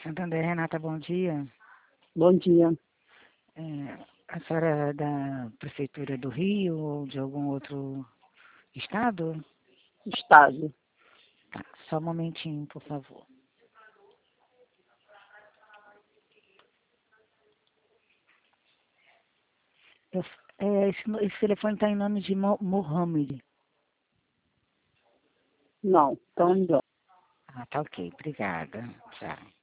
Santander, Renata, bom dia. Bom dia. A senhora é da Prefeitura do Rio ou de algum outro estado? Estado. Tá, só um momentinho, por favor. Esse telefone está em nome de Mohamed. Não, então não. Ah, tá ok, obrigada. Tchau.